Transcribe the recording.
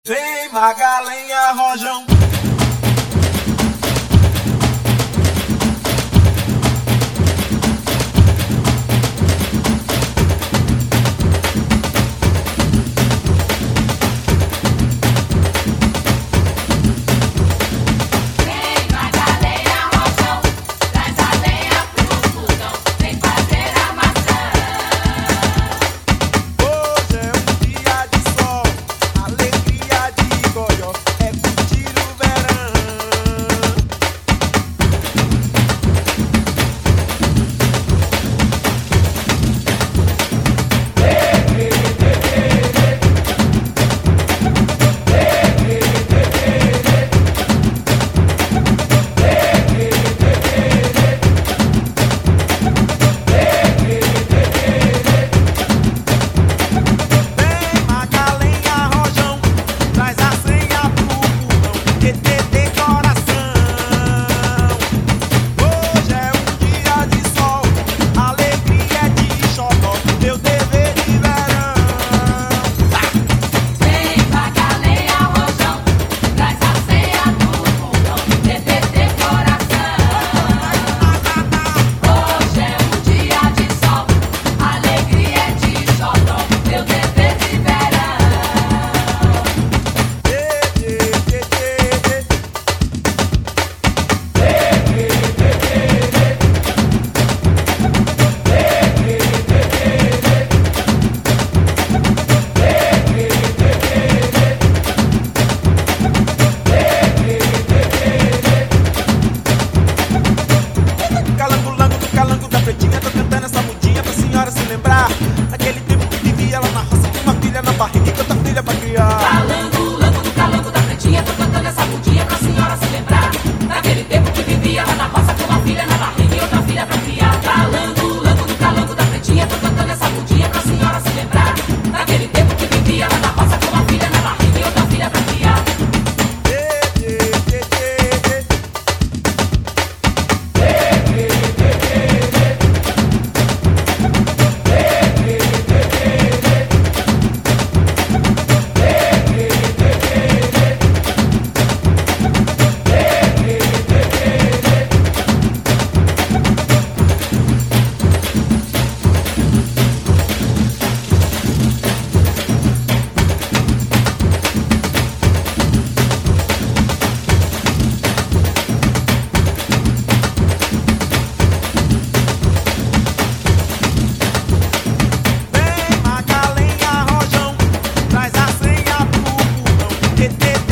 Vem Magalenha Rojão. Naquele tempo que vivia lá na roça, com uma filha na barriga e tanta filha pra criar. Calango, lango do calango da pretinha, tô cantando essa mudinha pra senhora se lembrar. Naquele tempo que vivia lá na roça, com uma filha na barriga e outra filha pra criar. Calango, lango do calango da pretinha, tô cantando essa mudinha pra senhora se lembrar. Naquele tempo que vivia lá na roça, com uma filha na barriga e outra filha pra criar. Vem Magalenha Rojão, traz a senha pro burrão.